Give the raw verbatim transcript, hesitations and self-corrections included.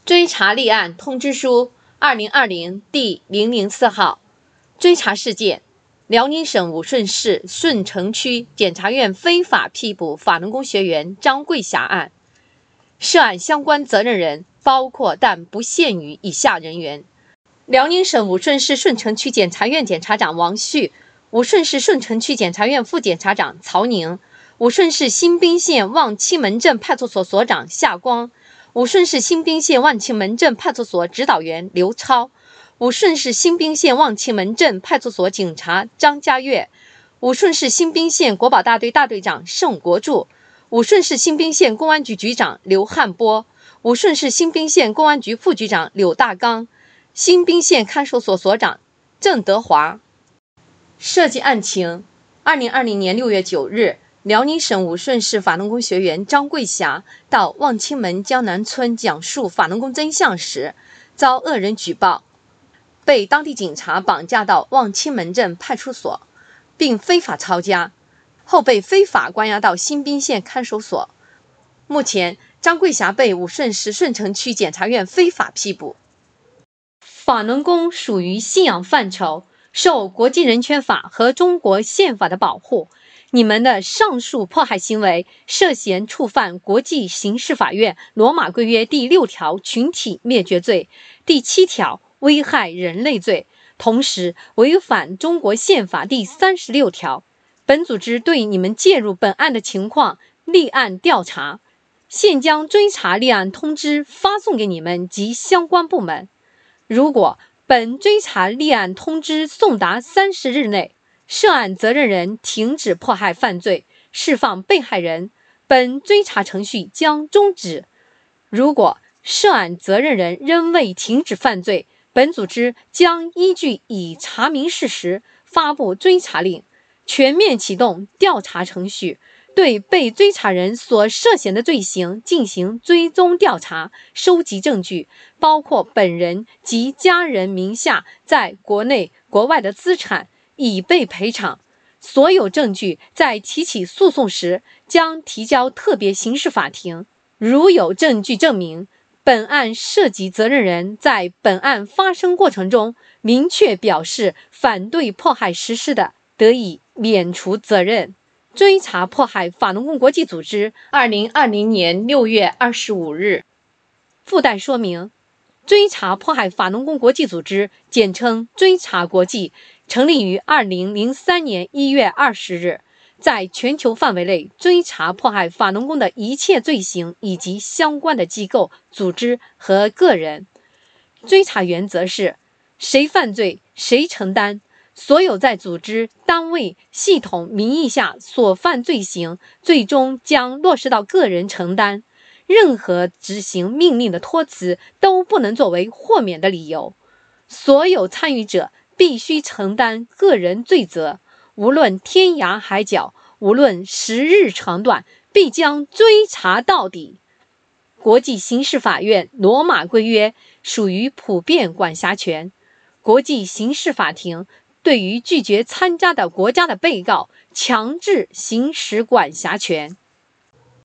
追查立案通知书二零二零第零零四号，追查事件：辽宁省武顺市顺城区检察院非法批捕法轮功学员张桂霞案，涉案相关责任人包括但不限于以下人员：辽宁省武顺市顺城区检察院检察长王旭，武顺市顺城区检察院副检察长曹宁，武顺市新宾县望七门镇派出所所长夏光，武顺市新宾县望七门镇派出所指导员刘超，武顺市新宾县望七门镇派出所警察张家月，武顺市新宾县国保大队大队长盛国柱，武顺市新宾县公安局局长刘汉波，武顺市新宾县公安局副局长柳大刚，新宾县看守所所长郑德华。涉及案情：二零二零年六月九日，辽宁省武顺市法轮功学员张桂霞到望清门江南村讲述法轮功真相时，遭恶人举报，被当地警察绑架到望清门镇派出所，并非法抄家，后被非法关押到新宾县看守所。目前，张桂霞被武顺市顺城区检察院非法批捕。法轮功属于信仰范畴，受国际人权法和中国宪法的保护。你们的上述迫害行为涉嫌触犯国际刑事法院罗马规约第六条群体灭绝罪、第七条危害人类罪，同时违反中国宪法第三十六条。本组织对你们介入本案的情况立案调查，现将追查立案通知发送给你们及相关部门。如果本追查立案通知送达三十日内，涉案责任人停止迫害犯罪，释放被害人，本追查程序将终止。如果涉案责任人仍未停止犯罪，本组织将依据已查明事实发布追查令，全面启动调查程序，对被追查人所涉嫌的罪行进行追踪调查，收集证据，包括本人及家人名下在国内国外的资产，已被赔偿。所有证据在提起诉讼时将提交特别刑事法庭。如有证据证明本案涉及责任人在本案发生过程中明确表示反对迫害实施的，得以免除责任。追查迫害法轮功国际组织二零二零年六月二十五日。附带说明：追查迫害法轮功国际组织，简称追查国际，成立于二零零三年一月二十日，在全球范围内追查迫害法轮功的一切罪行以及相关的机构、组织和个人。追查原则是：谁犯罪谁承担，所有在组织、单位、系统名义下所犯罪行，最终将落实到个人承担。任何执行命令的托辞都不能作为豁免的理由。所有参与者必须承担个人罪责，无论天涯海角，无论时日长短，必将追查到底。国际刑事法院罗马规约属于普遍管辖权，国际刑事法庭对于拒绝参加的国家的被告强制行使管辖权。